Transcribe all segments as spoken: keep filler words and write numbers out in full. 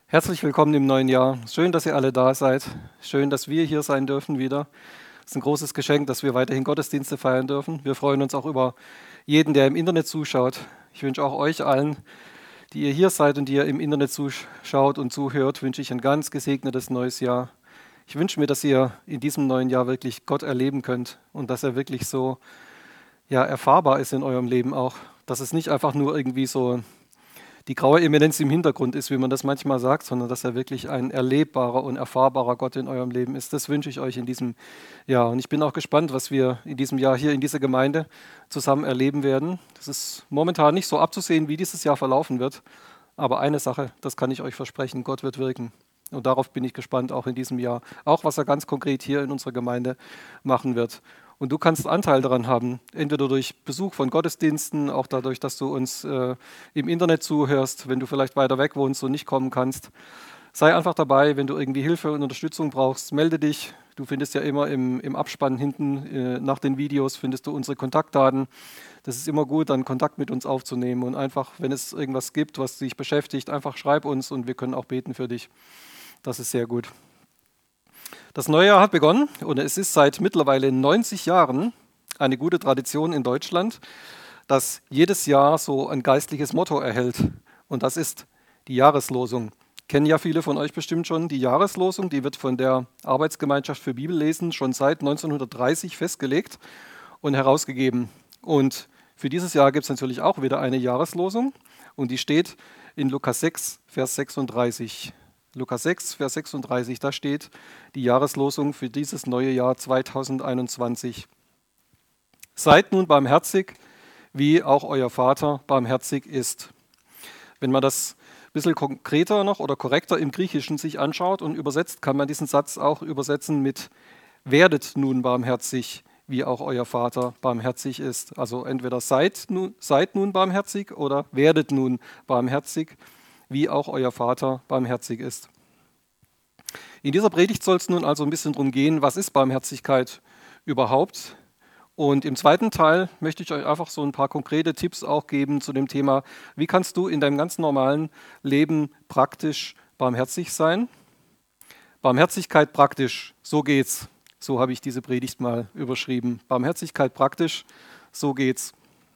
Herzlich willkommen im neuen Jahr. Schön, dass ihr alle da seid. Schön, dass wir hier sein dürfen wieder. Es ist ein großes Geschenk, dass wir weiterhin Gottesdienste feiern dürfen. Wir freuen uns auch über jeden, der im Internet zuschaut. Ich wünsche auch euch allen, die ihr hier seid und die ihr im Internet zuschaut und zuhört, wünsche ich ein ganz gesegnetes neues Jahr. Ich wünsche mir, dass ihr in diesem neuen Jahr wirklich Gott erleben könnt und dass er wirklich so ja, erfahrbar ist in eurem Leben auch. Dass es nicht einfach nur irgendwie so die graue Eminenz im Hintergrund ist, wie man das manchmal sagt, sondern dass er wirklich ein erlebbarer und erfahrbarer Gott in eurem Leben ist. Das wünsche ich euch in diesem Jahr. Und ich bin auch gespannt, was wir in diesem Jahr hier in dieser Gemeinde zusammen erleben werden. Das ist momentan nicht so abzusehen, wie dieses Jahr verlaufen wird. Aber eine Sache, das kann ich euch versprechen, Gott wird wirken. Und darauf bin ich gespannt, auch in diesem Jahr. Auch was er ganz konkret hier in unserer Gemeinde machen wird. Und du kannst Anteil daran haben, entweder durch Besuch von Gottesdiensten, auch dadurch, dass du uns äh, im Internet zuhörst, wenn du vielleicht weiter weg wohnst und nicht kommen kannst. Sei einfach dabei, wenn du irgendwie Hilfe und Unterstützung brauchst, melde dich. Du findest ja immer im, im Abspann hinten äh, nach den Videos findest du unsere Kontaktdaten. Das ist immer gut, dann Kontakt mit uns aufzunehmen und einfach, wenn es irgendwas gibt, was dich beschäftigt, einfach schreib uns und wir können auch beten für dich. Das ist sehr gut. Das neue Jahr hat begonnen und es ist seit mittlerweile neunzig Jahren eine gute Tradition in Deutschland, dass jedes Jahr so ein geistliches Motto erhält. Und das ist die Jahreslosung. Kennen ja viele von euch bestimmt schon die Jahreslosung. Die wird von der Arbeitsgemeinschaft für Bibellesen schon seit neunzehnhundertdreißig festgelegt und herausgegeben. Und für dieses Jahr gibt es natürlich auch wieder eine Jahreslosung. Und die steht in Lukas sechs, Vers sechsunddreißig. Lukas sechs, Vers sechsunddreißig, da steht die Jahreslosung für dieses neue Jahr zweitausendeinundzwanzig. Seid nun barmherzig, wie auch euer Vater barmherzig ist. Wenn man das ein bisschen konkreter noch oder korrekter im Griechischen sich anschaut und übersetzt, kann man diesen Satz auch übersetzen mit werdet nun barmherzig, wie auch euer Vater barmherzig ist. Also entweder seid nun, seid nun barmherzig oder werdet nun barmherzig, wie auch euer Vater barmherzig ist. In dieser Predigt soll es nun also ein bisschen darum gehen, was ist Barmherzigkeit überhaupt? Und im zweiten Teil möchte ich euch einfach so ein paar konkrete Tipps auch geben zu dem Thema, wie kannst du in deinem ganz normalen Leben praktisch barmherzig sein? Barmherzigkeit praktisch, so geht's. So habe ich diese Predigt mal überschrieben. Barmherzigkeit praktisch, so geht's.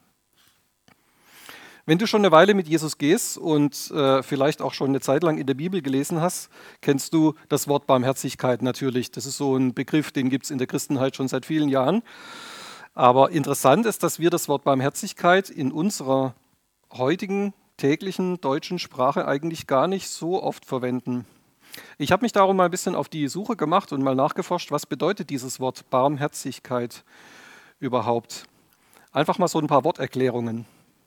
Wenn du schon eine Weile mit Jesus gehst und äh, vielleicht auch schon eine Zeit lang in der Bibel gelesen hast, kennst du das Wort Barmherzigkeit natürlich. Das ist so ein Begriff, den gibt es in der Christenheit schon seit vielen Jahren. Aber interessant ist, dass wir das Wort Barmherzigkeit in unserer heutigen täglichen deutschen Sprache eigentlich gar nicht so oft verwenden. Ich habe mich darum mal ein bisschen auf die Suche gemacht und mal nachgeforscht, was bedeutet dieses Wort Barmherzigkeit überhaupt. Einfach mal so ein paar Worterklärungen.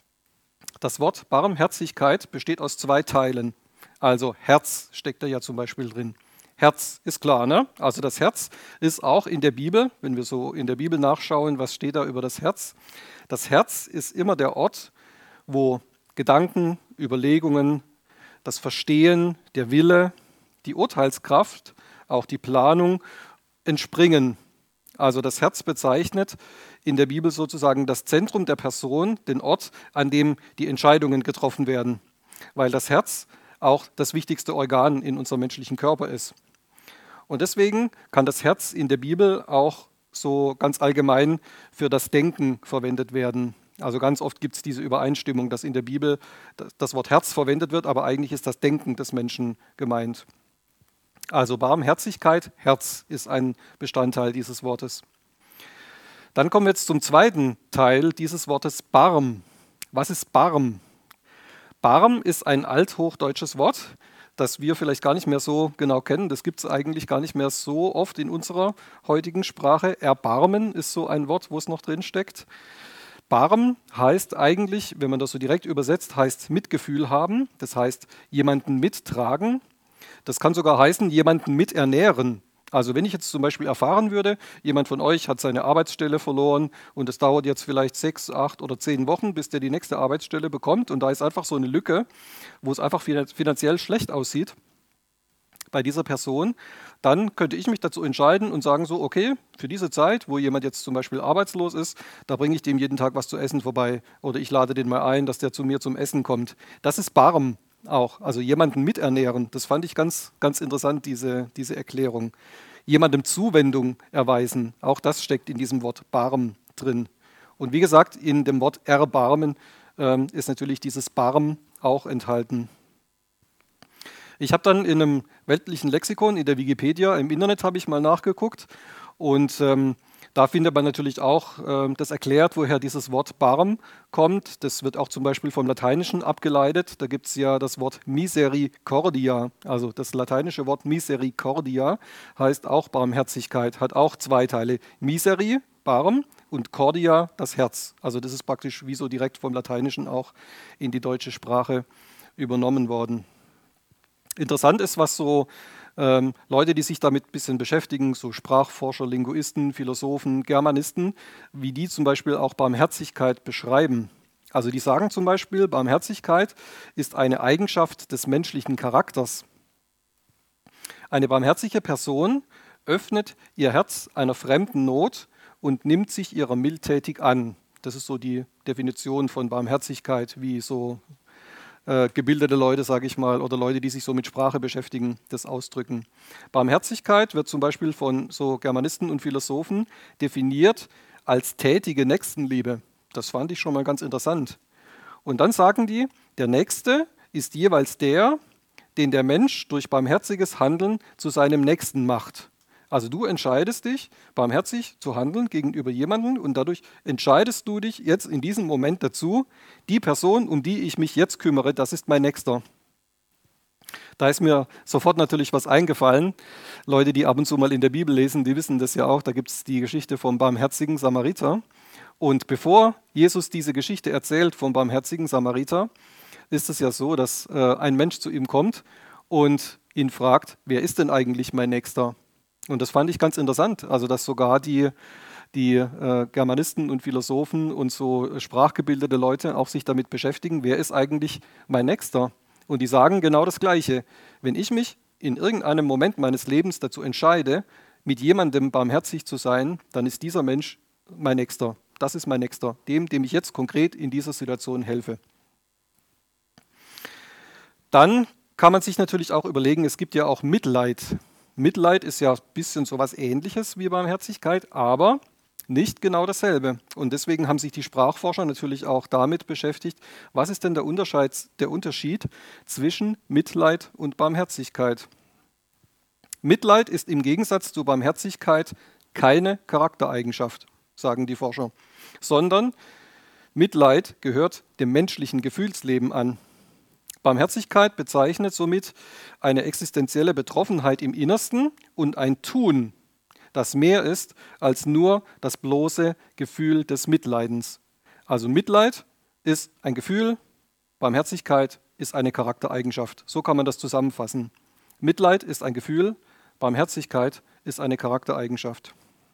Das Wort Barmherzigkeit besteht aus zwei Teilen. Also Herz steckt da ja zum Beispiel drin. Herz ist klar, ne? Also das Herz ist auch in der Bibel, wenn wir so in der Bibel nachschauen, was steht da über das Herz. Das Herz ist immer der Ort, wo Gedanken, Überlegungen, das Verstehen, der Wille, die Urteilskraft, auch die Planung entspringen. Also das Herz bezeichnet in der Bibel sozusagen das Zentrum der Person, den Ort, an dem die Entscheidungen getroffen werden, weil das Herz auch das wichtigste Organ in unserem menschlichen Körper ist. Und deswegen kann das Herz in der Bibel auch so ganz allgemein für das Denken verwendet werden. Also ganz oft gibt es diese Übereinstimmung, dass in der Bibel das Wort Herz verwendet wird, aber eigentlich ist das Denken des Menschen gemeint. Also Barmherzigkeit, Herz ist ein Bestandteil dieses Wortes. Dann kommen wir jetzt zum zweiten Teil dieses Wortes Barm. Was ist Barm? Barm ist ein althochdeutsches Wort, das wir vielleicht gar nicht mehr so genau kennen. Das gibt es eigentlich gar nicht mehr so oft in unserer heutigen Sprache. Erbarmen ist so ein Wort, wo es noch drin steckt. Barm heißt eigentlich, wenn man das so direkt übersetzt, heißt Mitgefühl haben. Das heißt jemanden mittragen. Das kann sogar heißen, jemanden miternähren. Also wenn ich jetzt zum Beispiel erfahren würde, jemand von euch hat seine Arbeitsstelle verloren und es dauert jetzt vielleicht sechs, acht oder zehn Wochen, bis der die nächste Arbeitsstelle bekommt und da ist einfach so eine Lücke, wo es einfach finanziell schlecht aussieht bei dieser Person, dann könnte ich mich dazu entscheiden und sagen so, okay, für diese Zeit, wo jemand jetzt zum Beispiel arbeitslos ist, da bringe ich dem jeden Tag was zu essen vorbei oder ich lade den mal ein, dass der zu mir zum Essen kommt. Das ist Barm. auch. Also jemanden miternähren. Das fand ich ganz, ganz interessant, diese, diese Erklärung. Jemandem Zuwendung erweisen. Auch das steckt in diesem Wort Barm drin. Und wie gesagt, in dem Wort erbarmen ähm, ist natürlich dieses Barm auch enthalten. Ich habe dann in einem weltlichen Lexikon, in der Wikipedia, im Internet habe ich mal nachgeguckt und ähm, da findet man natürlich auch ähm, das erklärt, woher dieses Wort Barm kommt. Das wird auch zum Beispiel vom Lateinischen abgeleitet. Da gibt es ja das Wort Misericordia, also das lateinische Wort Misericordia heißt auch Barmherzigkeit, hat auch zwei Teile. Miseri, Barm, und Cordia, das Herz. Also das ist praktisch wie so direkt vom Lateinischen auch in die deutsche Sprache übernommen worden. Interessant ist, was so ähm, Leute, die sich damit ein bisschen beschäftigen, so Sprachforscher, Linguisten, Philosophen, Germanisten, wie die zum Beispiel auch Barmherzigkeit beschreiben. Also die sagen zum Beispiel, Barmherzigkeit ist eine Eigenschaft des menschlichen Charakters. Eine barmherzige Person öffnet ihr Herz einer fremden Not und nimmt sich ihrer mildtätig an. Das ist so die Definition von Barmherzigkeit, wie so äh, gebildete Leute, sage ich mal, oder Leute, die sich so mit Sprache beschäftigen, das ausdrücken. Barmherzigkeit wird zum Beispiel von so Germanisten und Philosophen definiert als tätige Nächstenliebe. Das fand ich schon mal ganz interessant. Und dann sagen die, der Nächste ist jeweils der, den der Mensch durch barmherziges Handeln zu seinem Nächsten macht. Also du entscheidest dich, barmherzig zu handeln gegenüber jemandem und dadurch entscheidest du dich jetzt in diesem Moment dazu, die Person, um die ich mich jetzt kümmere, das ist mein Nächster. Da ist mir sofort natürlich was eingefallen. Leute, die ab und zu mal in der Bibel lesen, die wissen das ja auch. Da gibt es die Geschichte vom barmherzigen Samariter. Und bevor Jesus diese Geschichte erzählt vom barmherzigen Samariter, ist es ja so, dass äh, ein Mensch zu ihm kommt und ihn fragt, wer ist denn eigentlich mein Nächster? Und das fand ich ganz interessant, also dass sogar die, die äh, Germanisten und Philosophen und so sprachgebildete Leute auch sich damit beschäftigen, wer ist eigentlich mein Nächster? Und die sagen genau das Gleiche. Wenn ich mich in irgendeinem Moment meines Lebens dazu entscheide, mit jemandem barmherzig zu sein, dann ist dieser Mensch mein Nächster. Das ist mein Nächster, dem, dem ich jetzt konkret in dieser Situation helfe. Dann kann man sich natürlich auch überlegen, es gibt ja auch Mitleid. Mitleid ist ja ein bisschen so was Ähnliches wie Barmherzigkeit, aber nicht genau dasselbe. Und deswegen haben sich die Sprachforscher natürlich auch damit beschäftigt, was ist denn der Unterschied, der Unterschied zwischen Mitleid und Barmherzigkeit? Mitleid ist im Gegensatz zu Barmherzigkeit keine Charaktereigenschaft, sagen die Forscher, sondern Mitleid gehört dem menschlichen Gefühlsleben an. Barmherzigkeit bezeichnet somit eine existenzielle Betroffenheit im Innersten und ein Tun, das mehr ist als nur das bloße Gefühl des Mitleidens. Also Mitleid ist ein Gefühl, Barmherzigkeit ist eine Charaktereigenschaft. So kann man das zusammenfassen. Mitleid ist ein Gefühl, Barmherzigkeit ist eine Charaktereigenschaft.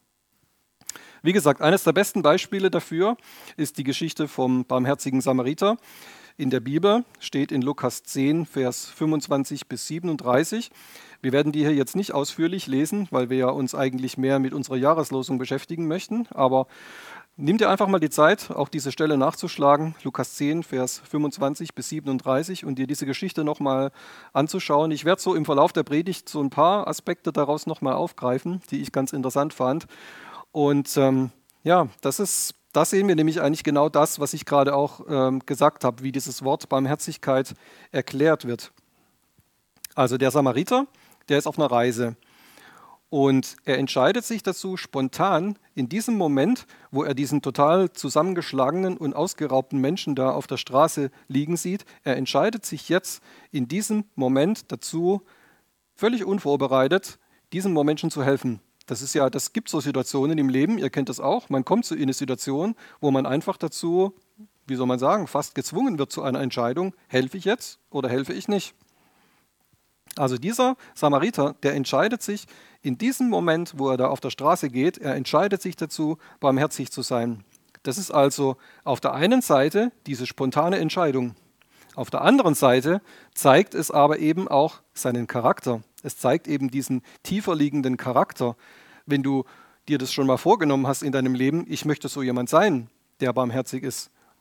Wie gesagt, eines der besten Beispiele dafür ist die Geschichte vom barmherzigen Samariter. In der Bibel steht in Lukas zehn, Vers fünfundzwanzig bis siebenunddreißig. Wir werden die hier jetzt nicht ausführlich lesen, weil wir ja uns eigentlich mehr mit unserer Jahreslosung beschäftigen möchten. Aber nimm dir einfach mal die Zeit, auch diese Stelle nachzuschlagen, Lukas zehn, Vers fünfundzwanzig bis siebenunddreißig, und dir diese Geschichte nochmal anzuschauen. Ich werde so im Verlauf der Predigt so ein paar Aspekte daraus nochmal aufgreifen, die ich ganz interessant fand. Und ähm, ja, das ist... Da sehen wir nämlich eigentlich genau das, was ich gerade auch ähm, gesagt habe, wie dieses Wort Barmherzigkeit erklärt wird. Also der Samariter, der ist auf einer Reise und er entscheidet sich dazu spontan in diesem Moment, wo er diesen total zusammengeschlagenen und ausgeraubten Menschen da auf der Straße liegen sieht, er entscheidet sich jetzt in diesem Moment dazu, völlig unvorbereitet, diesem Menschen zu helfen. Das ist ja, das gibt so Situationen im Leben, ihr kennt das auch, man kommt so in eine Situation, wo man einfach dazu, wie soll man sagen, fast gezwungen wird zu einer Entscheidung, helfe ich jetzt oder helfe ich nicht. Also dieser Samariter, der entscheidet sich in diesem Moment, wo er da auf der Straße geht, er entscheidet sich dazu, barmherzig zu sein. Das ist also auf der einen Seite diese spontane Entscheidung. Auf der anderen Seite zeigt es aber eben auch seinen Charakter. Es zeigt eben diesen tiefer liegenden Charakter. Wenn du dir das schon mal vorgenommen hast in deinem Leben, ich möchte so jemand sein, der barmherzig ist,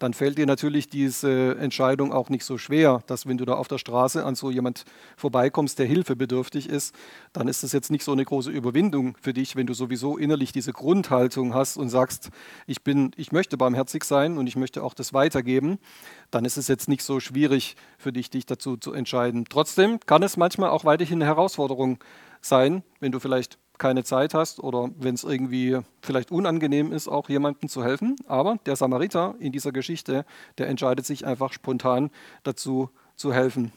dann fällt dir natürlich diese Entscheidung auch nicht so schwer, dass wenn du da auf der Straße an so jemand vorbeikommst, der hilfebedürftig ist, dann ist das jetzt nicht so eine große Überwindung für dich, wenn du sowieso innerlich diese Grundhaltung hast und sagst, ich bin, ich möchte barmherzig sein und ich möchte auch das weitergeben, dann ist es jetzt nicht so schwierig für dich, dich dazu zu entscheiden. Trotzdem kann es manchmal auch weiterhin eine Herausforderung sein, wenn du vielleicht keine Zeit hast oder wenn es irgendwie vielleicht unangenehm ist, auch jemandem zu helfen. Aber der Samariter in dieser Geschichte, der entscheidet sich einfach spontan dazu zu helfen.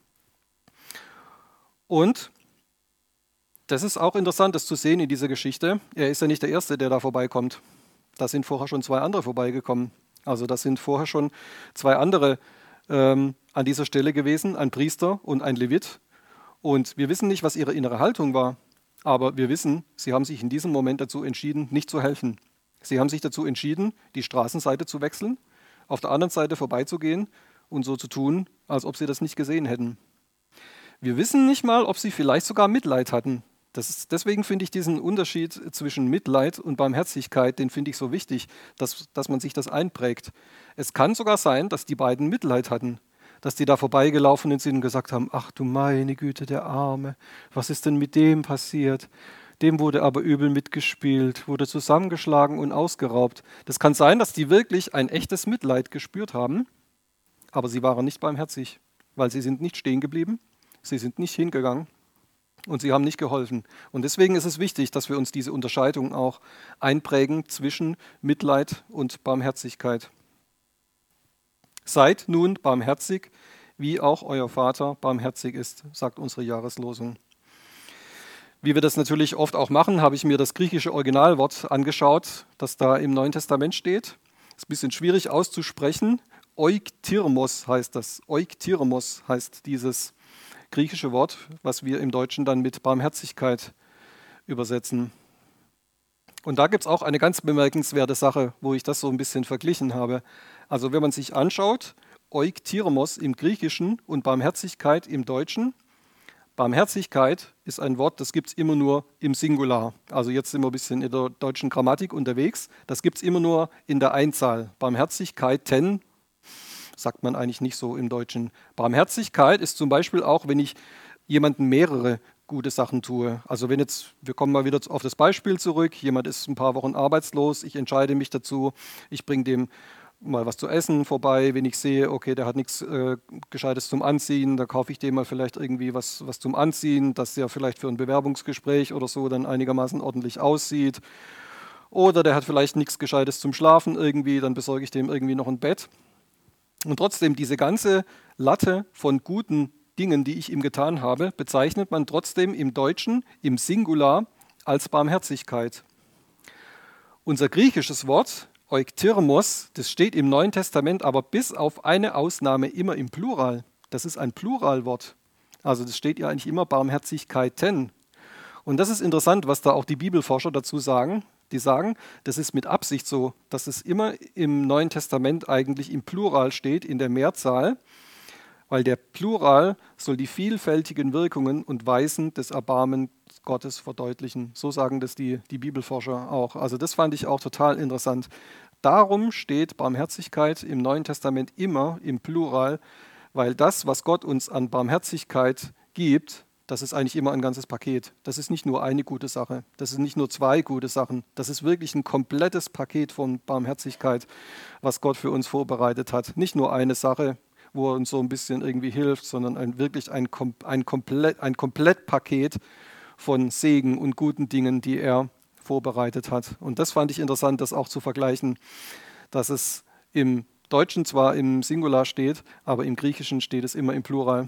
Und das ist auch interessant, das zu sehen in dieser Geschichte. Er ist ja nicht der Erste, der da vorbeikommt. Da sind vorher schon zwei andere vorbeigekommen. Also das sind vorher schon zwei andere ähm, an dieser Stelle gewesen, ein Priester und ein Levit. Und wir wissen nicht, was ihre innere Haltung war. Aber wir wissen, sie haben sich in diesem Moment dazu entschieden, nicht zu helfen. Sie haben sich dazu entschieden, die Straßenseite zu wechseln, auf der anderen Seite vorbeizugehen und so zu tun, als ob sie das nicht gesehen hätten. Wir wissen nicht mal, ob sie vielleicht sogar Mitleid hatten. Das ist, deswegen finde ich diesen Unterschied zwischen Mitleid und Barmherzigkeit, den finde ich so wichtig, dass, dass man sich das einprägt. Es kann sogar sein, dass die beiden Mitleid hatten. Dass die da vorbeigelaufen sind und gesagt haben, ach du meine Güte, der Arme, was ist denn mit dem passiert? Dem wurde aber übel mitgespielt, wurde zusammengeschlagen und ausgeraubt. Das kann sein, dass die wirklich ein echtes Mitleid gespürt haben, aber sie waren nicht barmherzig, weil sie sind nicht stehen geblieben, sie sind nicht hingegangen und sie haben nicht geholfen. Und deswegen ist es wichtig, dass wir uns diese Unterscheidung auch einprägen zwischen Mitleid und Barmherzigkeit. Seid nun barmherzig, wie auch euer Vater barmherzig ist, sagt unsere Jahreslosung. Wie wir das natürlich oft auch machen, habe ich mir das griechische Originalwort angeschaut, das da im Neuen Testament steht. Ist ein bisschen schwierig auszusprechen. Oiktirmos heißt das. Oiktirmos heißt dieses griechische Wort, was wir im Deutschen dann mit Barmherzigkeit übersetzen. Und da gibt es auch eine ganz bemerkenswerte Sache, wo ich das so ein bisschen verglichen habe. Also wenn man sich anschaut, Oiktirmos im Griechischen und Barmherzigkeit im Deutschen. Barmherzigkeit ist ein Wort, das gibt es immer nur im Singular. Also jetzt sind wir ein bisschen in der deutschen Grammatik unterwegs. Das gibt es immer nur in der Einzahl. Barmherzigkeiten sagt man eigentlich nicht so im Deutschen. Barmherzigkeit ist zum Beispiel auch, wenn ich jemandem mehrere gute Sachen tue. Also wenn jetzt, wir kommen mal wieder auf das Beispiel zurück, jemand ist ein paar Wochen arbeitslos, ich entscheide mich dazu, ich bringe dem mal was zu essen vorbei, wenn ich sehe, okay, der hat nichts äh, Gescheites zum Anziehen, da kaufe ich dem mal vielleicht irgendwie was, was zum Anziehen, dass der vielleicht für ein Bewerbungsgespräch oder so dann einigermaßen ordentlich aussieht. Oder der hat vielleicht nichts Gescheites zum Schlafen irgendwie, dann besorge ich dem irgendwie noch ein Bett. Und trotzdem, diese ganze Latte von guten Dingen, die ich ihm getan habe, bezeichnet man trotzdem im Deutschen, im Singular, als Barmherzigkeit. Unser griechisches Wort, Oiktirmos, das steht im Neuen Testament aber bis auf eine Ausnahme immer im Plural. Das ist ein Pluralwort. Also das steht ja eigentlich immer Barmherzigkeiten. Und das ist interessant, was da auch die Bibelforscher dazu sagen. Die sagen, das ist mit Absicht so, dass es immer im Neuen Testament eigentlich im Plural steht, in der Mehrzahl, weil der Plural soll die vielfältigen Wirkungen und Weisen des Erbarmens Gottes verdeutlichen. So sagen das die, die Bibelforscher auch. Also das fand ich auch total interessant. Darum steht Barmherzigkeit im Neuen Testament immer im Plural, weil das, was Gott uns an Barmherzigkeit gibt, das ist eigentlich immer ein ganzes Paket. Das ist nicht nur eine gute Sache, das sind nicht nur zwei gute Sachen, das ist wirklich ein komplettes Paket von Barmherzigkeit, was Gott für uns vorbereitet hat. Nicht nur eine Sache, wo er uns so ein bisschen irgendwie hilft, sondern ein, wirklich ein, ein, Komplett, ein Komplettpaket von Segen und guten Dingen, die er vorbereitet hat. Und das fand ich interessant, das auch zu vergleichen, dass es im Deutschen zwar im Singular steht, aber im Griechischen steht es immer im Plural.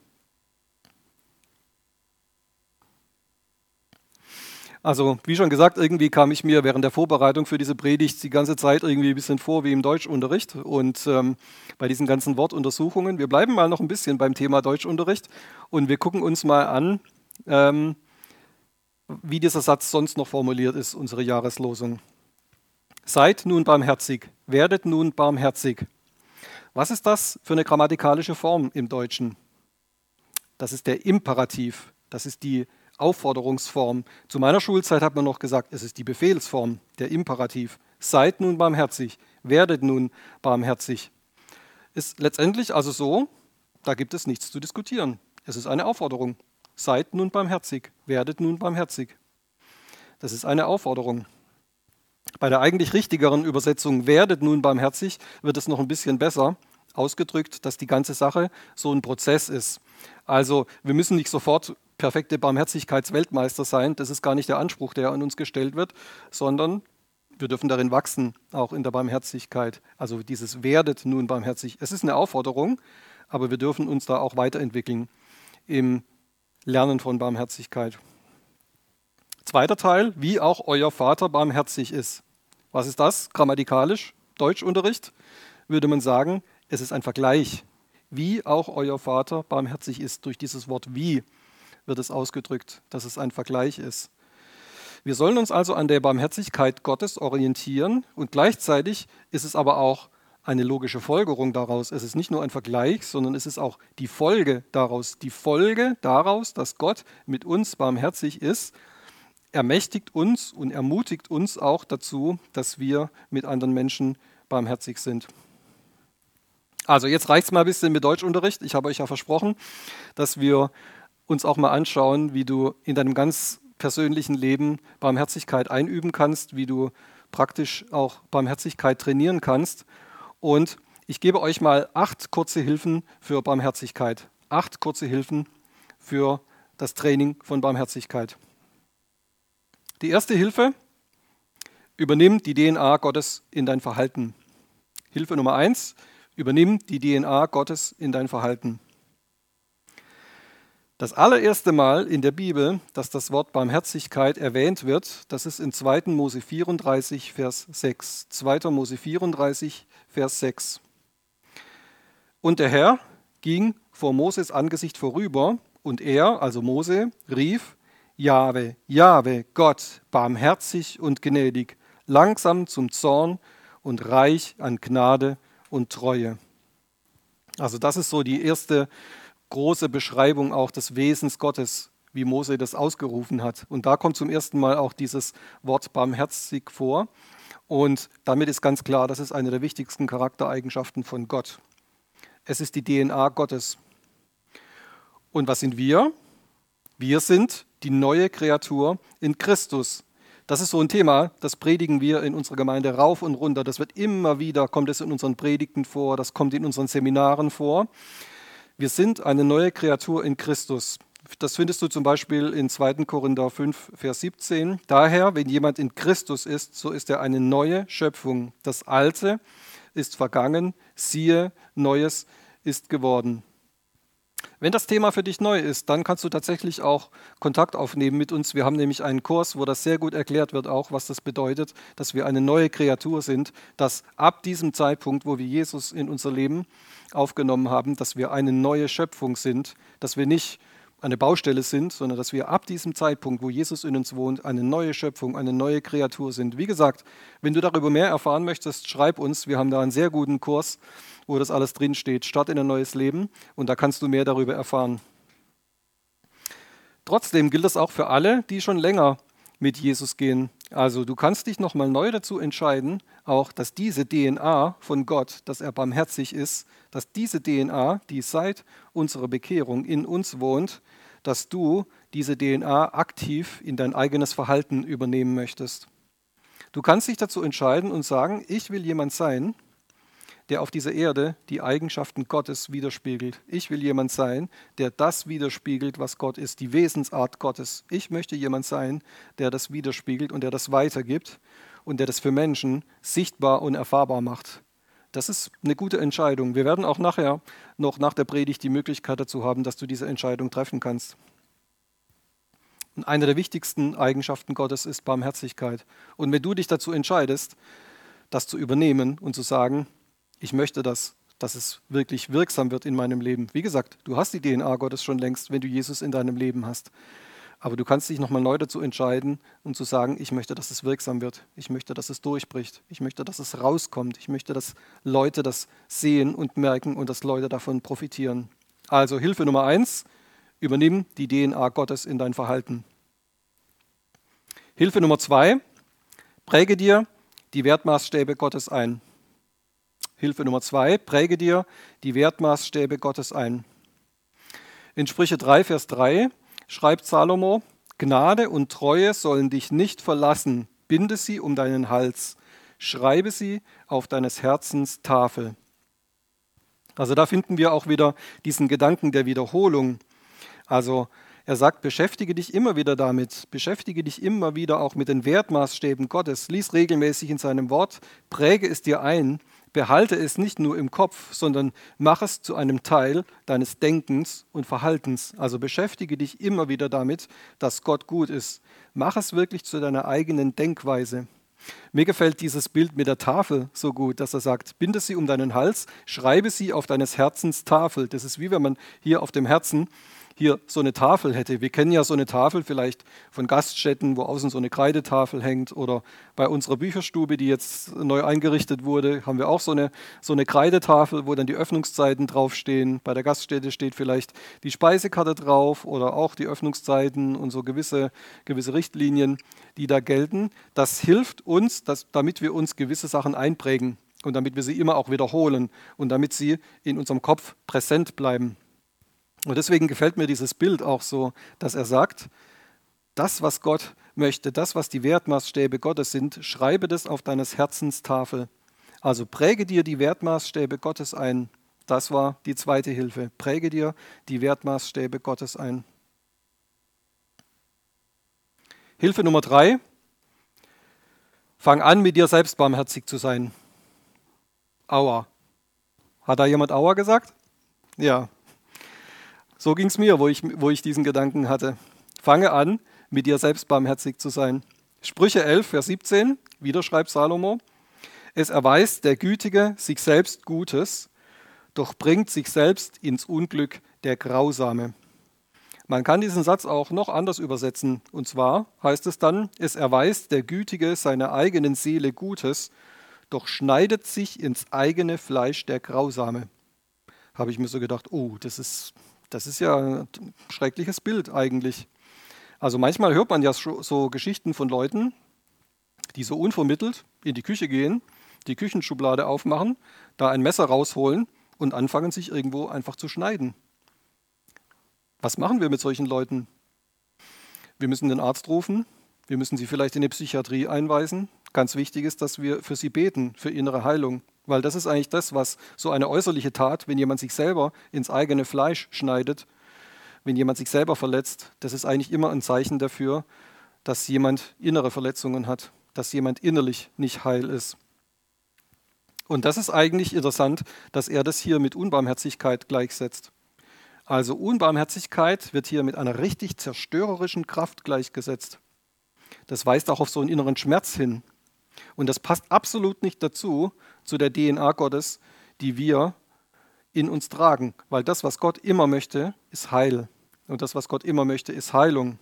Also, wie schon gesagt, irgendwie kam ich mir während der Vorbereitung für diese Predigt die ganze Zeit irgendwie ein bisschen vor wie im Deutschunterricht. Und ähm, bei diesen ganzen Wortuntersuchungen, wir bleiben mal noch ein bisschen beim Thema Deutschunterricht und wir gucken uns mal an, ähm, wie dieser Satz sonst noch formuliert ist, unsere Jahreslosung. Seid nun barmherzig, werdet nun barmherzig. Was ist das für eine grammatikalische Form im Deutschen? Das ist der Imperativ, das ist die Aufforderungsform. Zu meiner Schulzeit hat man noch gesagt, es ist die Befehlsform, der Imperativ. Seid nun barmherzig, werdet nun barmherzig. Ist letztendlich also so, da gibt es nichts zu diskutieren. Es ist eine Aufforderung. Seid nun barmherzig, werdet nun barmherzig. Das ist eine Aufforderung. Bei der eigentlich richtigeren Übersetzung werdet nun barmherzig wird es noch ein bisschen besser ausgedrückt, dass die ganze Sache so ein Prozess ist. Also wir müssen nicht sofort perfekte Barmherzigkeitsweltmeister sein, das ist gar nicht der Anspruch, der an uns gestellt wird, sondern wir dürfen darin wachsen, auch in der Barmherzigkeit. Also dieses werdet nun barmherzig. Es ist eine Aufforderung, aber wir dürfen uns da auch weiterentwickeln im Lernen von Barmherzigkeit. Zweiter Teil, wie auch euer Vater barmherzig ist. Was ist das? Grammatikalisch, Deutschunterricht, würde man sagen, es ist ein Vergleich. Wie auch euer Vater barmherzig ist. Durch dieses Wort wie wird es ausgedrückt, dass es ein Vergleich ist. Wir sollen uns also an der Barmherzigkeit Gottes orientieren und gleichzeitig ist es aber auch eine logische Folgerung daraus. Es ist nicht nur ein Vergleich, sondern es ist auch die Folge daraus. Die Folge daraus, dass Gott mit uns barmherzig ist, ermächtigt uns und ermutigt uns auch dazu, dass wir mit anderen Menschen barmherzig sind. Also jetzt reicht es mal ein bisschen mit Deutschunterricht. Ich habe euch ja versprochen, dass wir uns auch mal anschauen, wie du in deinem ganz persönlichen Leben Barmherzigkeit einüben kannst, wie du praktisch auch Barmherzigkeit trainieren kannst. Und ich gebe euch mal acht kurze Hilfen für Barmherzigkeit. Acht kurze Hilfen für das Training von Barmherzigkeit. Die erste Hilfe, übernimm die D N A Gottes in dein Verhalten. Hilfe Nummer eins, übernimm die D N A Gottes in dein Verhalten. Das allererste Mal in der Bibel, dass das Wort Barmherzigkeit erwähnt wird, das ist in zweiter Mose vierunddreißig, Vers sechs. zweiter Mose vierunddreißig, Vers sechs. Und der Herr ging vor Moses Angesicht vorüber und er, also Mose, rief: Jahwe, Jahwe, Gott, barmherzig und gnädig, langsam zum Zorn und reich an Gnade und Treue. Also das ist so die erste große Beschreibung auch des Wesens Gottes, wie Mose das ausgerufen hat. Und da kommt zum ersten Mal auch dieses Wort barmherzig vor. Und damit ist ganz klar, das ist eine der wichtigsten Charaktereigenschaften von Gott. Es ist die D N A Gottes. Und was sind wir? Wir sind die neue Kreatur in Christus. Das ist so ein Thema, das predigen wir in unserer Gemeinde rauf und runter. Das wird immer wieder, kommt es in unseren Predigten vor, das kommt in unseren Seminaren vor. Wir sind eine neue Kreatur in Christus. Das findest du zum Beispiel in zweiter Korinther fünf, Vers siebzehn. Daher, wenn jemand in Christus ist, so ist er eine neue Schöpfung. Das Alte ist vergangen, siehe, Neues ist geworden. Wenn das Thema für dich neu ist, dann kannst du tatsächlich auch Kontakt aufnehmen mit uns. Wir haben nämlich einen Kurs, wo das sehr gut erklärt wird, auch was das bedeutet, dass wir eine neue Kreatur sind, dass ab diesem Zeitpunkt, wo wir Jesus in unser Leben aufgenommen haben, dass wir eine neue Schöpfung sind, dass wir nicht eine Baustelle sind, sondern dass wir ab diesem Zeitpunkt, wo Jesus in uns wohnt, eine neue Schöpfung, eine neue Kreatur sind. Wie gesagt, wenn du darüber mehr erfahren möchtest, schreib uns. Wir haben da einen sehr guten Kurs, wo das alles drinsteht. Start in ein neues Leben und da kannst du mehr darüber erfahren. Trotzdem gilt das auch für alle, die schon länger mit Jesus gehen. Also du kannst dich nochmal neu dazu entscheiden, auch dass diese D N A von Gott, dass er barmherzig ist, dass diese D N A, die seit unserer Bekehrung in uns wohnt, dass du diese D N A aktiv in dein eigenes Verhalten übernehmen möchtest. Du kannst dich dazu entscheiden und sagen, ich will jemand sein, der auf dieser Erde die Eigenschaften Gottes widerspiegelt. Ich will jemand sein, der das widerspiegelt, was Gott ist, die Wesensart Gottes. Ich möchte jemand sein, der das widerspiegelt und der das weitergibt und der das für Menschen sichtbar und erfahrbar macht. Das ist eine gute Entscheidung. Wir werden auch nachher noch nach der Predigt die Möglichkeit dazu haben, dass du diese Entscheidung treffen kannst. Und eine der wichtigsten Eigenschaften Gottes ist Barmherzigkeit. Und wenn du dich dazu entscheidest, das zu übernehmen und zu sagen, ich möchte das, dass es wirklich wirksam wird in meinem Leben. Wie gesagt, du hast die D N A Gottes schon längst, wenn du Jesus in deinem Leben hast. Aber du kannst dich nochmal neu dazu entscheiden und zu sagen, ich möchte, dass es wirksam wird. Ich möchte, dass es durchbricht. Ich möchte, dass es rauskommt. Ich möchte, dass Leute das sehen und merken und dass Leute davon profitieren. Also Hilfe Nummer eins, übernimm die D N A Gottes in dein Verhalten. Hilfe Nummer zwei, präge dir die Wertmaßstäbe Gottes ein. Hilfe Nummer zwei, präge dir die Wertmaßstäbe Gottes ein. In Sprüche drei, Vers drei schreibt Salomo, Gnade und Treue sollen dich nicht verlassen, binde sie um deinen Hals, schreibe sie auf deines Herzens Tafel. Also da finden wir auch wieder diesen Gedanken der Wiederholung. Also er sagt, beschäftige dich immer wieder damit, beschäftige dich immer wieder auch mit den Wertmaßstäben Gottes, lies regelmäßig in seinem Wort, präge es dir ein, behalte es nicht nur im Kopf, sondern mach es zu einem Teil deines Denkens und Verhaltens. Also beschäftige dich immer wieder damit, dass Gott gut ist. Mach es wirklich zu deiner eigenen Denkweise. Mir gefällt dieses Bild mit der Tafel so gut, dass er sagt, binde sie um deinen Hals, schreibe sie auf deines Herzens Tafel. Das ist wie wenn man hier auf dem Herzen hier so eine Tafel hätte. Wir kennen ja so eine Tafel vielleicht von Gaststätten, wo außen so eine Kreidetafel hängt, oder bei unserer Bücherstube, die jetzt neu eingerichtet wurde, haben wir auch so eine, so eine Kreidetafel, wo dann die Öffnungszeiten draufstehen. Bei der Gaststätte steht vielleicht die Speisekarte drauf oder auch die Öffnungszeiten und so gewisse, gewisse Richtlinien, die da gelten. Das hilft uns, dass, damit wir uns gewisse Sachen einprägen und damit wir sie immer auch wiederholen und damit sie in unserem Kopf präsent bleiben. Und deswegen gefällt mir dieses Bild auch so, dass er sagt, das, was Gott möchte, das, was die Wertmaßstäbe Gottes sind, schreibe das auf deines Herzens Tafel. Also präge dir die Wertmaßstäbe Gottes ein. Das war die zweite Hilfe. Präge dir die Wertmaßstäbe Gottes ein. Hilfe Nummer drei. Fang an, mit dir selbst barmherzig zu sein. Aua. Hat da jemand Aua gesagt? Ja. So ging es mir, wo ich, wo ich diesen Gedanken hatte. Fange an, mit dir selbst barmherzig zu sein. Sprüche elf, Vers siebzehn, wieder schreibt Salomo, es erweist der Gütige sich selbst Gutes, doch bringt sich selbst ins Unglück der Grausame. Man kann diesen Satz auch noch anders übersetzen. Und zwar heißt es dann, es erweist der Gütige seiner eigenen Seele Gutes, doch schneidet sich ins eigene Fleisch der Grausame. Habe ich mir so gedacht, oh, das ist... Das ist ja ein schreckliches Bild eigentlich. Also manchmal hört man ja so Geschichten von Leuten, die so unvermittelt in die Küche gehen, die Küchenschublade aufmachen, da ein Messer rausholen und anfangen, sich irgendwo einfach zu schneiden. Was machen wir mit solchen Leuten? Wir müssen den Arzt rufen, wir müssen sie vielleicht in die Psychiatrie einweisen. Ganz wichtig ist, dass wir für sie beten, für innere Heilung. Weil das ist eigentlich das, was so eine äußerliche Tat, wenn jemand sich selber ins eigene Fleisch schneidet, wenn jemand sich selber verletzt, das ist eigentlich immer ein Zeichen dafür, dass jemand innere Verletzungen hat, dass jemand innerlich nicht heil ist. Und das ist eigentlich interessant, dass er das hier mit Unbarmherzigkeit gleichsetzt. Also Unbarmherzigkeit wird hier mit einer richtig zerstörerischen Kraft gleichgesetzt. Das weist auch auf so einen inneren Schmerz hin. Und das passt absolut nicht dazu, zu der D N A Gottes, die wir in uns tragen. Weil das, was Gott immer möchte, ist Heil. Und das, was Gott immer möchte, ist Heilung.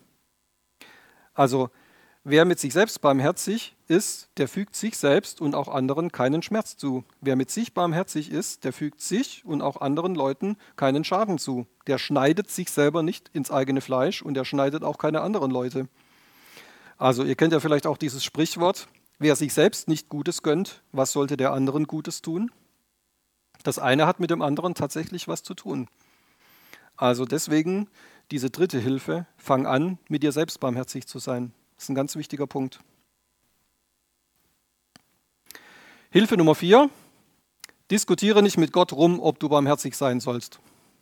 Also, wer mit sich selbst barmherzig ist, der fügt sich selbst und auch anderen keinen Schmerz zu. Wer mit sich barmherzig ist, der fügt sich und auch anderen Leuten keinen Schaden zu. Der schneidet sich selber nicht ins eigene Fleisch und der schneidet auch keine anderen Leute. Also, ihr kennt ja vielleicht auch dieses Sprichwort, wer sich selbst nicht Gutes gönnt, was sollte der anderen Gutes tun? Das eine hat mit dem anderen tatsächlich was zu tun. Also deswegen diese dritte Hilfe, fang an, mit dir selbst barmherzig zu sein. Das ist ein ganz wichtiger Punkt. Hilfe Nummer vier, diskutiere nicht mit Gott rum, ob du barmherzig sein sollst.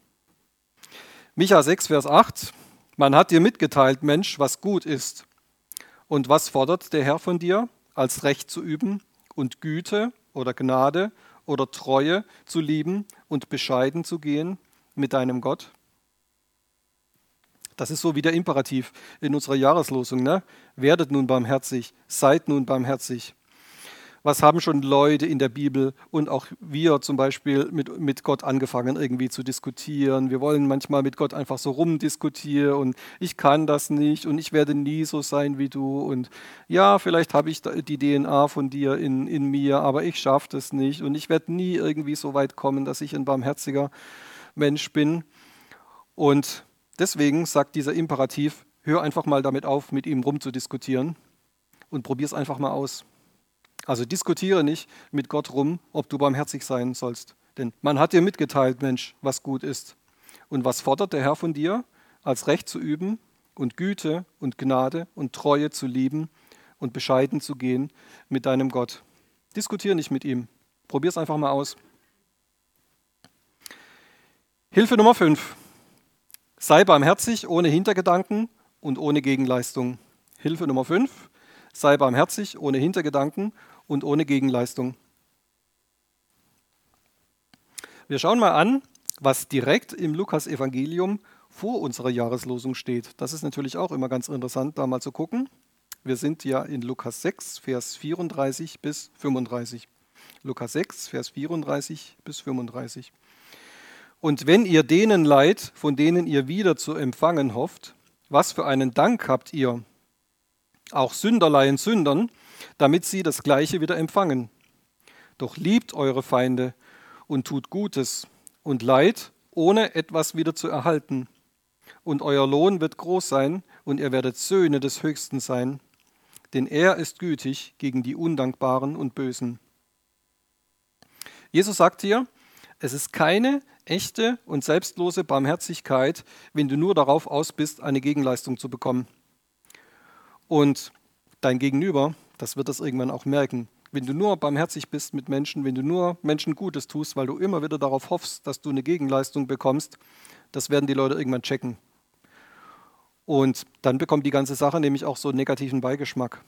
Micha sechs, Vers acht, man hat dir mitgeteilt, Mensch, was gut ist. Und was fordert der Herr von dir? Als Recht zu üben und Güte oder Gnade oder Treue zu lieben und bescheiden zu gehen mit deinem Gott? Das ist so wie der Imperativ in unserer Jahreslosung, ne? Werdet nun barmherzig, seid nun barmherzig. Was haben schon Leute in der Bibel und auch wir zum Beispiel mit, mit Gott angefangen irgendwie zu diskutieren. Wir wollen manchmal mit Gott einfach so rumdiskutieren und ich kann das nicht und ich werde nie so sein wie du und ja, vielleicht habe ich die D N A von dir in, in mir, aber ich schaffe das nicht und ich werde nie irgendwie so weit kommen, dass ich ein barmherziger Mensch bin. Und deswegen sagt dieser Imperativ, hör einfach mal damit auf, mit ihm rumzudiskutieren und probier es einfach mal aus. Also diskutiere nicht mit Gott rum, ob du barmherzig sein sollst. Denn man hat dir mitgeteilt, Mensch, was gut ist. Und was fordert der Herr von dir? Als Recht zu üben und Güte und Gnade und Treue zu lieben und bescheiden zu gehen mit deinem Gott. Diskutiere nicht mit ihm. Probier es einfach mal aus. Hilfe Nummer fünf. Sei barmherzig ohne Hintergedanken und ohne Gegenleistung. Hilfe Nummer fünf. Sei barmherzig ohne Hintergedanken und ohne Gegenleistung. Wir schauen mal an, was direkt im Lukas-Evangelium vor unserer Jahreslosung steht. Das ist natürlich auch immer ganz interessant, da mal zu gucken. Wir sind ja in Lukas sechs, Vers vierunddreißig bis fünfunddreißig. Lukas sechs, Vers vierunddreißig bis fünfunddreißig. Und wenn ihr denen leiht, von denen ihr wieder zu empfangen hofft, was für einen Dank habt ihr? Auch Sünder leihen Sündern, damit sie das Gleiche wieder empfangen. Doch liebt eure Feinde und tut Gutes und leiht, ohne etwas wieder zu erhalten. Und euer Lohn wird groß sein und ihr werdet Söhne des Höchsten sein, denn er ist gütig gegen die Undankbaren und Bösen. Jesus sagt hier, es ist keine echte und selbstlose Barmherzigkeit, wenn du nur darauf aus bist, eine Gegenleistung zu bekommen. Und dein Gegenüber, das wird das irgendwann auch merken. Wenn du nur barmherzig bist mit Menschen, wenn du nur Menschen Gutes tust, weil du immer wieder darauf hoffst, dass du eine Gegenleistung bekommst, das werden die Leute irgendwann checken. Und dann bekommt die ganze Sache nämlich auch so einen negativen Beigeschmack.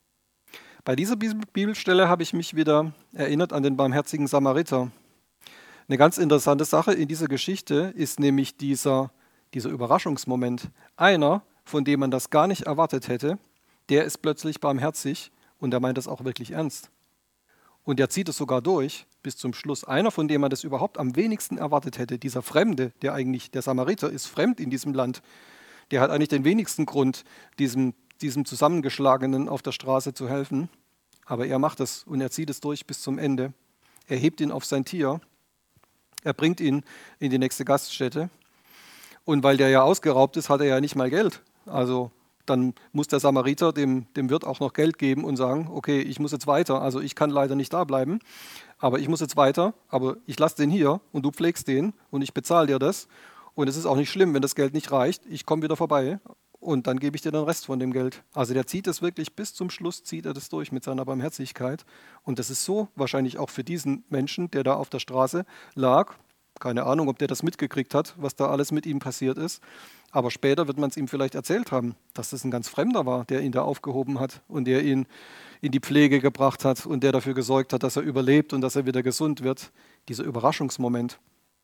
Bei dieser Bibelstelle habe ich mich wieder erinnert an den barmherzigen Samariter. Eine ganz interessante Sache in dieser Geschichte ist nämlich dieser, dieser Überraschungsmoment. Einer, von dem man das gar nicht erwartet hätte, der ist plötzlich barmherzig und der meint das auch wirklich ernst. Und der zieht es sogar durch bis zum Schluss. Einer, von dem man das überhaupt am wenigsten erwartet hätte, dieser Fremde, der eigentlich, der Samariter ist fremd in diesem Land, der hat eigentlich den wenigsten Grund, diesem, diesem Zusammengeschlagenen auf der Straße zu helfen. Aber er macht es und er zieht es durch bis zum Ende. Er hebt ihn auf sein Tier. Er bringt ihn in die nächste Gaststätte. Und weil der ja ausgeraubt ist, hat er ja nicht mal Geld. Also dann muss der Samariter dem, dem Wirt auch noch Geld geben und sagen, okay, ich muss jetzt weiter. Also ich kann leider nicht da bleiben, aber ich muss jetzt weiter. Aber ich lasse den hier und du pflegst den und ich bezahle dir das. Und es ist auch nicht schlimm, wenn das Geld nicht reicht. Ich komme wieder vorbei und dann gebe ich dir den Rest von dem Geld. Also der zieht es wirklich bis zum Schluss, zieht er das durch mit seiner Barmherzigkeit. Und das ist so wahrscheinlich auch für diesen Menschen, der da auf der Straße lag. Keine Ahnung, ob der das mitgekriegt hat, was da alles mit ihm passiert ist. Aber später wird man es ihm vielleicht erzählt haben, dass das ein ganz Fremder war, der ihn da aufgehoben hat und der ihn in die Pflege gebracht hat und der dafür gesorgt hat, dass er überlebt und dass er wieder gesund wird. Dieser Überraschungsmoment.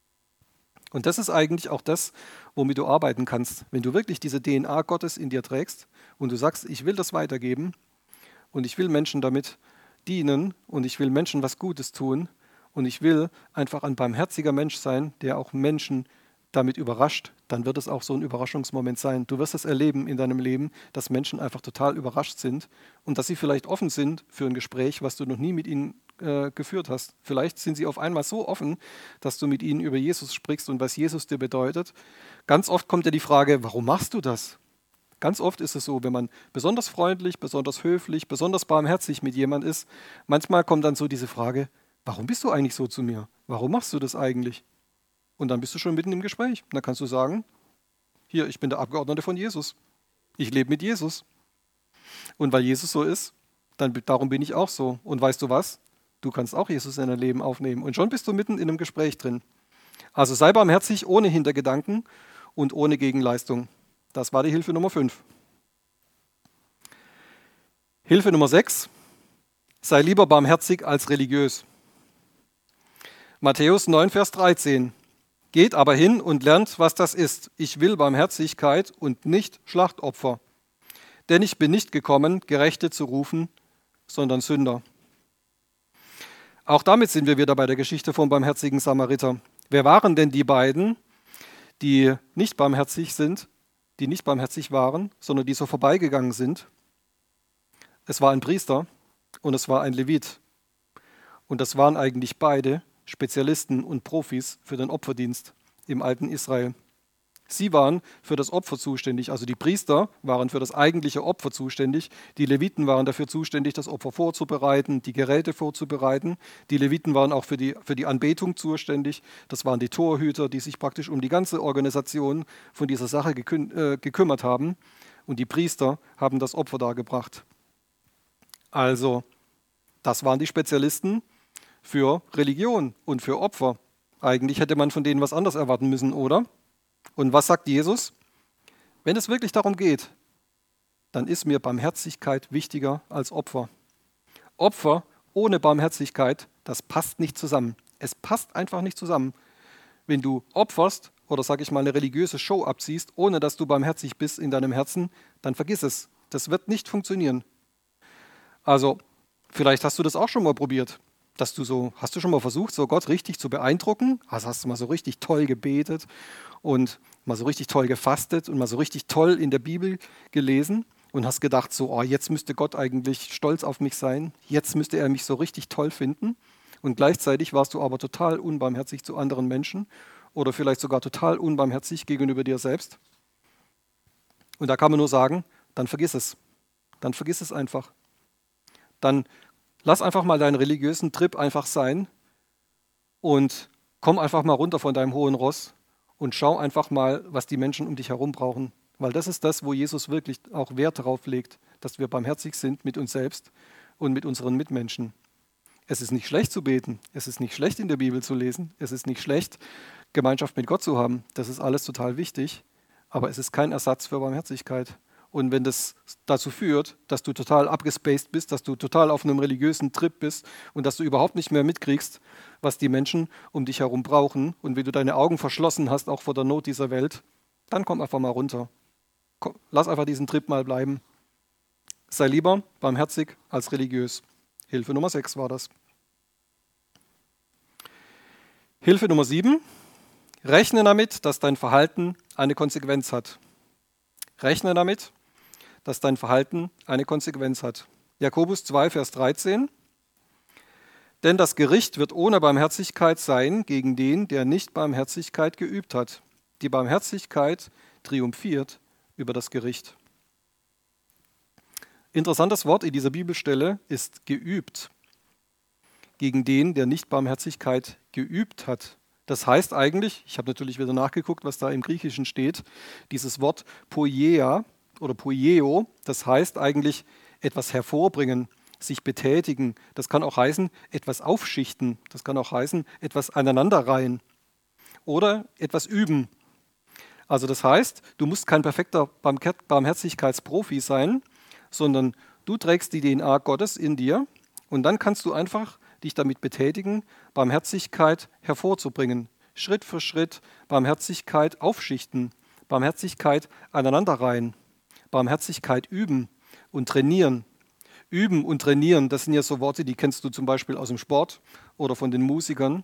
Und das ist eigentlich auch das, womit du arbeiten kannst. Wenn du wirklich diese D N A Gottes in dir trägst und du sagst, ich will das weitergeben und ich will Menschen damit dienen und ich will Menschen was Gutes tun und ich will einfach ein barmherziger Mensch sein, der auch Menschen damit überrascht, dann wird es auch so ein Überraschungsmoment sein. Du wirst es erleben in deinem Leben, dass Menschen einfach total überrascht sind und dass sie vielleicht offen sind für ein Gespräch, was du noch nie mit ihnen äh, geführt hast. Vielleicht sind sie auf einmal so offen, dass du mit ihnen über Jesus sprichst und was Jesus dir bedeutet. Ganz oft kommt ja die Frage, warum machst du das? Ganz oft ist es so, wenn man besonders freundlich, besonders höflich, besonders barmherzig mit jemand ist, manchmal kommt dann so diese Frage, warum bist du eigentlich so zu mir? Warum machst du das eigentlich? Und dann bist du schon mitten im Gespräch. Und dann kannst du sagen, hier, ich bin der Abgeordnete von Jesus. Ich lebe mit Jesus. Und weil Jesus so ist, dann darum bin ich auch so. Und weißt du was? Du kannst auch Jesus in dein Leben aufnehmen. Und schon bist du mitten in einem Gespräch drin. Also sei barmherzig ohne Hintergedanken und ohne Gegenleistung. Das war die Hilfe Nummer fünf. Hilfe Nummer sechs. Sei lieber barmherzig als religiös. Matthäus neun, Vers dreizehn. Geht aber hin und lernt, was das ist. Ich will Barmherzigkeit und nicht Schlachtopfer. Denn ich bin nicht gekommen, Gerechte zu rufen, sondern Sünder. Auch damit sind wir wieder bei der Geschichte vom barmherzigen Samariter. Wer waren denn die beiden, die nicht barmherzig sind, die nicht barmherzig waren, sondern die so vorbeigegangen sind? Es war ein Priester und es war ein Levit. Und das waren eigentlich beide Spezialisten und Profis für den Opferdienst im alten Israel. Sie waren für das Opfer zuständig, also die Priester waren für das eigentliche Opfer zuständig, die Leviten waren dafür zuständig, das Opfer vorzubereiten, die Geräte vorzubereiten. Die Leviten waren auch für die, für die Anbetung zuständig, das waren die Torhüter, die sich praktisch um die ganze Organisation von dieser Sache gekü- äh, gekümmert haben. Und die Priester haben das Opfer dargebracht. Also, das waren die Spezialisten für Religion und für Opfer. Eigentlich hätte man von denen was anderes erwarten müssen, oder? Und was sagt Jesus? Wenn es wirklich darum geht, dann ist mir Barmherzigkeit wichtiger als Opfer. Opfer ohne Barmherzigkeit, das passt nicht zusammen. Es passt einfach nicht zusammen. Wenn du opferst oder sag ich mal eine religiöse Show abziehst, ohne dass du barmherzig bist in deinem Herzen, dann vergiss es. Das wird nicht funktionieren. Also, vielleicht hast du das auch schon mal probiert, dass du so, hast du schon mal versucht, so Gott richtig zu beeindrucken? Also hast du mal so richtig toll gebetet und mal so richtig toll gefastet und mal so richtig toll in der Bibel gelesen und hast gedacht, so, oh, jetzt müsste Gott eigentlich stolz auf mich sein, jetzt müsste er mich so richtig toll finden. Und gleichzeitig warst du aber total unbarmherzig zu anderen Menschen oder vielleicht sogar total unbarmherzig gegenüber dir selbst. Und da kann man nur sagen, dann vergiss es. Dann vergiss es einfach. Dann lass einfach mal deinen religiösen Trip einfach sein und komm einfach mal runter von deinem hohen Ross und schau einfach mal, was die Menschen um dich herum brauchen. Weil das ist das, wo Jesus wirklich auch Wert darauf legt, dass wir barmherzig sind mit uns selbst und mit unseren Mitmenschen. Es ist nicht schlecht zu beten, es ist nicht schlecht in der Bibel zu lesen, es ist nicht schlecht, Gemeinschaft mit Gott zu haben. Das ist alles total wichtig, aber es ist kein Ersatz für Barmherzigkeit. Und wenn das dazu führt, dass du total abgespaced bist, dass du total auf einem religiösen Trip bist und dass du überhaupt nicht mehr mitkriegst, was die Menschen um dich herum brauchen und wie du deine Augen verschlossen hast, auch vor der Not dieser Welt, dann komm einfach mal runter. Komm, lass einfach diesen Trip mal bleiben. Sei lieber barmherzig als religiös. Hilfe Nummer sechs war das. Hilfe Nummer sieben. Rechne damit, dass dein Verhalten eine Konsequenz hat. Rechne damit, dass dein Verhalten eine Konsequenz hat. Jakobus zwei, Vers dreizehn. Denn das Gericht wird ohne Barmherzigkeit sein gegen den, der nicht Barmherzigkeit geübt hat. Die Barmherzigkeit triumphiert über das Gericht. Interessantes Wort in dieser Bibelstelle ist geübt. Gegen den, der nicht Barmherzigkeit geübt hat. Das heißt eigentlich, ich habe natürlich wieder nachgeguckt, was da im Griechischen steht, dieses Wort poiea oder poieo, das heißt eigentlich etwas hervorbringen, sich betätigen. Das kann auch heißen, etwas aufschichten. Das kann auch heißen, etwas aneinanderreihen oder etwas üben. Also das heißt, du musst kein perfekter Barmherzigkeitsprofi sein, sondern du trägst die D N A Gottes in dir und dann kannst du einfach dich damit betätigen, Barmherzigkeit hervorzubringen. Schritt für Schritt Barmherzigkeit aufschichten, Barmherzigkeit aneinanderreihen, Barmherzigkeit üben und trainieren. Üben und trainieren, das sind ja so Worte, die kennst du zum Beispiel aus dem Sport oder von den Musikern.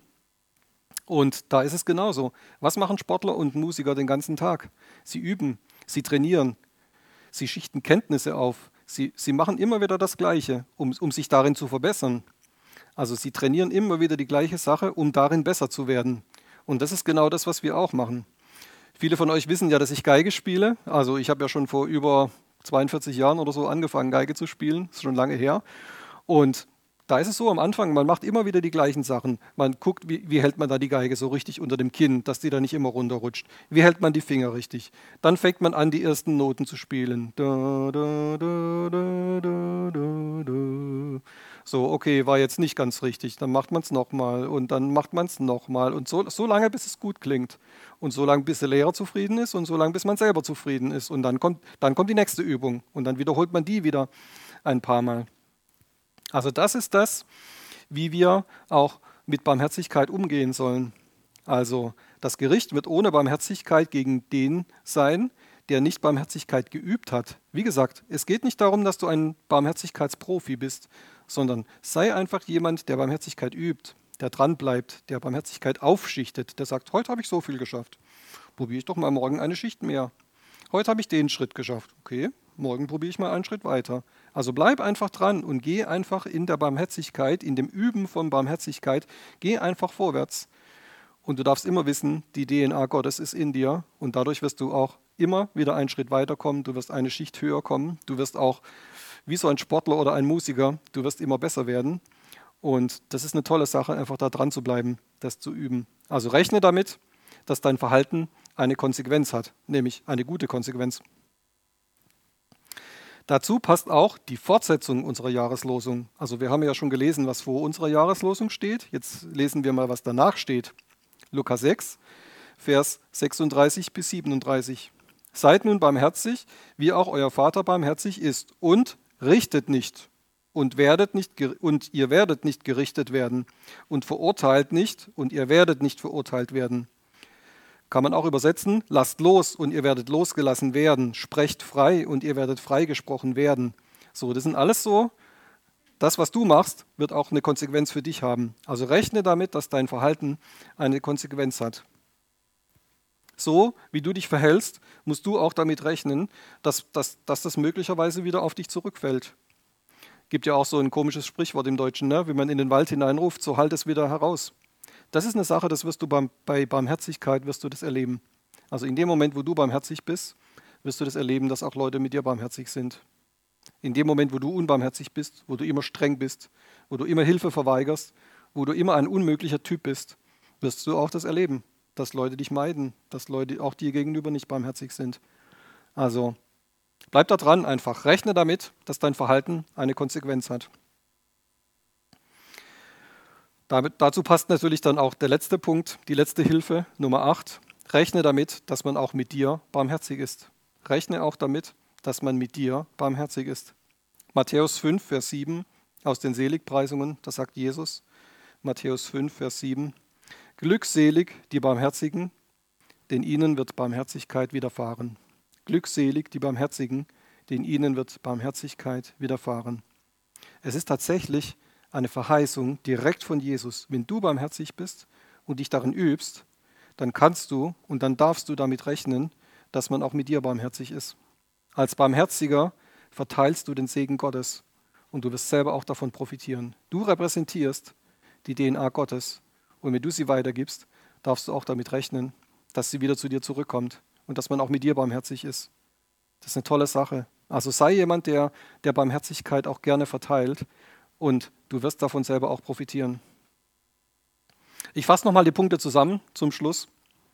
Und da ist es genauso. Was machen Sportler und Musiker den ganzen Tag? Sie üben, sie trainieren, sie schichten Kenntnisse auf, sie, sie machen immer wieder das Gleiche, um, um sich darin zu verbessern. Also sie trainieren immer wieder die gleiche Sache, um darin besser zu werden. Und das ist genau das, was wir auch machen. Viele von euch wissen ja, dass ich Geige spiele. Also ich habe ja schon vor über zweiundvierzig Jahren oder so angefangen, Geige zu spielen. Das ist schon lange her. Und da ist es so am Anfang, man macht immer wieder die gleichen Sachen. Man guckt, wie, wie hält man da die Geige so richtig unter dem Kinn, dass die da nicht immer runterrutscht. Wie hält man die Finger richtig? Dann fängt man an, die ersten Noten zu spielen. Da, da, da, da, da, da, da. So, okay, war jetzt nicht ganz richtig. Dann macht man es nochmal und dann macht man es nochmal. Und so, so lange, bis es gut klingt. Und so lange, bis der Lehrer zufrieden ist und so lange, bis man selber zufrieden ist. Und dann kommt, dann kommt die nächste Übung. Und dann wiederholt man die wieder ein paar Mal. Also das ist das, wie wir auch mit Barmherzigkeit umgehen sollen. Also das Gericht wird ohne Barmherzigkeit gegen den sein, der nicht Barmherzigkeit geübt hat. Wie gesagt, es geht nicht darum, dass du ein Barmherzigkeitsprofi bist, sondern sei einfach jemand, der Barmherzigkeit übt, der dranbleibt, der Barmherzigkeit aufschichtet, der sagt, heute habe ich so viel geschafft, probiere ich doch mal morgen eine Schicht mehr. Heute habe ich den Schritt geschafft, okay, morgen probiere ich mal einen Schritt weiter. Also bleib einfach dran und geh einfach in der Barmherzigkeit, in dem Üben von Barmherzigkeit, geh einfach vorwärts. Und du darfst immer wissen, die D N A Gottes ist in dir und dadurch wirst du auch immer wieder einen Schritt weiterkommen. Du wirst eine Schicht höher kommen. Du wirst auch wie so ein Sportler oder ein Musiker, du wirst immer besser werden. Und das ist eine tolle Sache, einfach da dran zu bleiben, das zu üben. Also rechne damit, dass dein Verhalten eine Konsequenz hat, nämlich eine gute Konsequenz. Dazu passt auch die Fortsetzung unserer Jahreslosung. Also wir haben ja schon gelesen, was vor unserer Jahreslosung steht. Jetzt lesen wir mal, was danach steht. Lukas sechs, Vers sechsunddreißig bis siebenunddreißig. Seid nun barmherzig, wie auch euer Vater barmherzig ist. Und richtet nicht und, werdet nicht und ihr werdet nicht gerichtet werden. Und verurteilt nicht und ihr werdet nicht verurteilt werden. Kann man auch übersetzen, lasst los und ihr werdet losgelassen werden. Sprecht frei und ihr werdet freigesprochen werden. So, das sind alles so. Das, was du machst, wird auch eine Konsequenz für dich haben. Also rechne damit, dass dein Verhalten eine Konsequenz hat. So, wie du dich verhältst, musst du auch damit rechnen, dass, dass, dass das möglicherweise wieder auf dich zurückfällt. Gibt ja auch so ein komisches Sprichwort im Deutschen, ne? Wenn man in den Wald hineinruft, so halt es wieder heraus. Das ist eine Sache, das wirst du beim, bei Barmherzigkeit wirst du das erleben. Also in dem Moment, wo du barmherzig bist, wirst du das erleben, dass auch Leute mit dir barmherzig sind. In dem Moment, wo du unbarmherzig bist, wo du immer streng bist, wo du immer Hilfe verweigerst, wo du immer ein unmöglicher Typ bist, wirst du auch das erleben, dass Leute dich meiden, dass Leute auch dir gegenüber nicht barmherzig sind. Also bleib da dran einfach. Rechne damit, dass dein Verhalten eine Konsequenz hat. Damit, dazu passt natürlich dann auch der letzte Punkt, die letzte Hilfe, Nummer acht. Rechne damit, dass man auch mit dir barmherzig ist. Rechne auch damit, dass man mit dir barmherzig ist. Matthäus fünf, Vers sieben aus den Seligpreisungen, da sagt Jesus, Matthäus fünf, Vers sieben, glückselig die Barmherzigen, denn ihnen wird Barmherzigkeit widerfahren. Glückselig die Barmherzigen, denn ihnen wird Barmherzigkeit widerfahren. Es ist tatsächlich eine Verheißung direkt von Jesus. Wenn du barmherzig bist und dich darin übst, dann kannst du und dann darfst du damit rechnen, dass man auch mit dir barmherzig ist. Als Barmherziger verteilst du den Segen Gottes und du wirst selber auch davon profitieren. Du repräsentierst die D N A Gottes und wenn du sie weitergibst, darfst du auch damit rechnen, dass sie wieder zu dir zurückkommt und dass man auch mit dir barmherzig ist. Das ist eine tolle Sache. Also sei jemand, der, der Barmherzigkeit auch gerne verteilt und du wirst davon selber auch profitieren. Ich fasse nochmal die Punkte zusammen zum Schluss.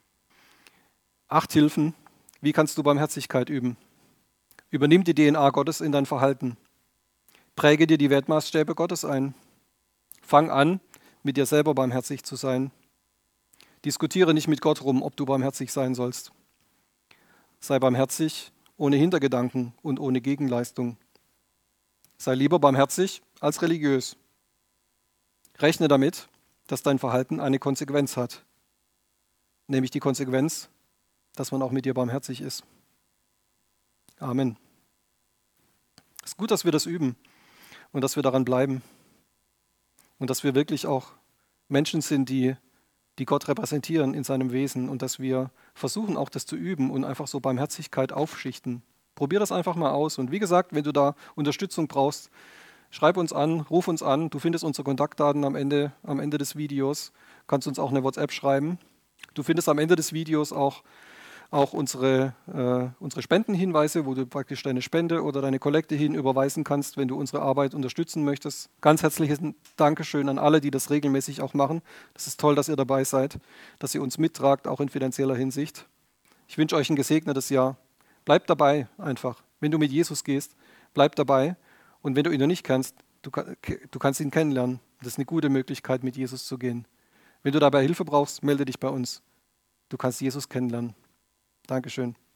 Acht Hilfen. Wie kannst du Barmherzigkeit üben? Übernimm die D N A Gottes in dein Verhalten. Präge dir die Wertmaßstäbe Gottes ein. Fang an, mit dir selber barmherzig zu sein. Diskutiere nicht mit Gott rum, ob du barmherzig sein sollst. Sei barmherzig ohne Hintergedanken und ohne Gegenleistung. Sei lieber barmherzig als religiös. Rechne damit, dass dein Verhalten eine Konsequenz hat. Nämlich die Konsequenz, dass man auch mit dir barmherzig ist. Amen. Es ist gut, dass wir das üben und dass wir daran bleiben und dass wir wirklich auch Menschen sind, die, die Gott repräsentieren in seinem Wesen und dass wir versuchen auch das zu üben und einfach so Barmherzigkeit aufschichten. Probier das einfach mal aus und wie gesagt, wenn du da Unterstützung brauchst, schreib uns an, ruf uns an. Du findest unsere Kontaktdaten am Ende, am Ende des Videos, kannst uns auch eine WhatsApp schreiben. Du findest am Ende des Videos auch Auch unsere, äh, unsere Spendenhinweise, wo du praktisch deine Spende oder deine Kollekte hin überweisen kannst, wenn du unsere Arbeit unterstützen möchtest. Ganz herzliches Dankeschön an alle, die das regelmäßig auch machen. Das ist toll, dass ihr dabei seid, dass ihr uns mittragt, auch in finanzieller Hinsicht. Ich wünsche euch ein gesegnetes Jahr. Bleibt dabei einfach. Wenn du mit Jesus gehst, bleib dabei. Und wenn du ihn noch nicht kennst, du, du kannst ihn kennenlernen. Das ist eine gute Möglichkeit, mit Jesus zu gehen. Wenn du dabei Hilfe brauchst, melde dich bei uns. Du kannst Jesus kennenlernen. Dankeschön.